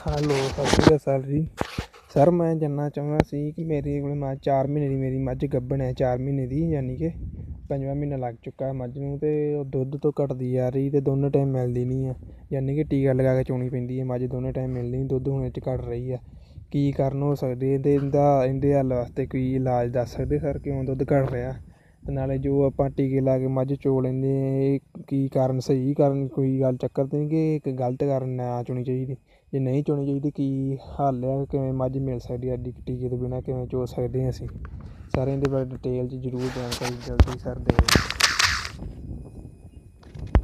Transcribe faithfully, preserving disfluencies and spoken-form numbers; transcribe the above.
Hello, ਸਤਿ ਸ਼੍ਰੀ ਅਕਾਲ sir ਜੀ। Sir ਮੈਂ ਜਾਣਨਾ ਚਾਹੁੰਦਾ ਸੀ ਕਿ ਮੇਰੇ ਕੋਲ ਮੱਝ ਚਾਰ ਮਹੀਨੇ ਦੀ ਮੇਰੀ ਮੱਝ ਗੱਭਣ ਹੈ, ਚਾਰ ਮਹੀਨੇ ਦੀ, ਯਾਨੀ ਕਿ ਪੰਜਵਾਂ ਮਹੀਨਾ ਲੱਗ ਚੁੱਕਾ ਮੱਝ ਨੂੰ, ਅਤੇ ਉਹ ਦੁੱਧ ਤੋਂ ਘੱਟਦੀ ਜਾ ਰਹੀ ਅਤੇ ਦੋਨੋਂ ਟਾਈਮ ਮਿਲਦੀ ਨਹੀਂ ਹੈ, ਯਾਨੀ ਕਿ ਟੀਕਾ ਲਗਾ ਕੇ ਚੋਣੀ ਪੈਂਦੀ ਹੈ ਮੱਝ, ਦੋਨੋਂ ਟਾਈਮ ਮਿਲਦੀ ਨਹੀਂ, ਦੁੱਧ ਹੁਣ ਇਹ 'ਚ ਘੱਟ ਰਹੀ ਹੈ। ਕੀ ਕਾਰਨ ਹੋ ਸਕਦੇ ਇਹਦੇ ਇਹਦਾ ਇਹਦੇ ਹੱਲ ਵਾਸਤੇ ਕੋਈ ਇਲਾਜ ਦੱਸ ਸਕਦੇ ਸਰ, ਕਿਉਂ ਦੁੱਧ ਘੱਟ ਰਿਹਾ? ਅਤੇ ਨਾਲੇ ਜੋ ਆਪਾਂ ਟੀਕੇ ਲਾ ਕੇ ਮੱਝ ਚੋ ਲੈਂਦੇ ਇਹ ਕੀ ਕਾਰਨ, ਸਹੀ ਕਾਰਨ ਕੋਈ ਗੱਲ ਚੱਕਰ ਤਾਂ ਨਹੀਂ ਕਿ ਇੱਕ ਗਲਤ ਕਾਰਨ ਨਾ ਚੋਣੀ ਚਾਹੀਦੀ? ਜੇ ਨਹੀਂ ਚੋਣੀ ਚਾਹੀਦੀ ਕੀ ਹੱਲ ਆ, ਕਿਵੇਂ ਮੱਝ ਮਿਲ ਸਕਦੀ ਹੈ ਟੀਕੇ ਤੋਂ ਬਿਨਾਂ, ਕਿਵੇਂ ਚੋ ਸਕਦੇ ਹਾਂ ਅਸੀਂ? ਸਰ ਇਹਦੇ ਬਾਰੇ ਡਿਟੇਲ 'ਚ ਜ਼ਰੂਰ ਜਾਣਕਾਰੀ ਜਲਦੀ ਸਰ ਦਿਓ।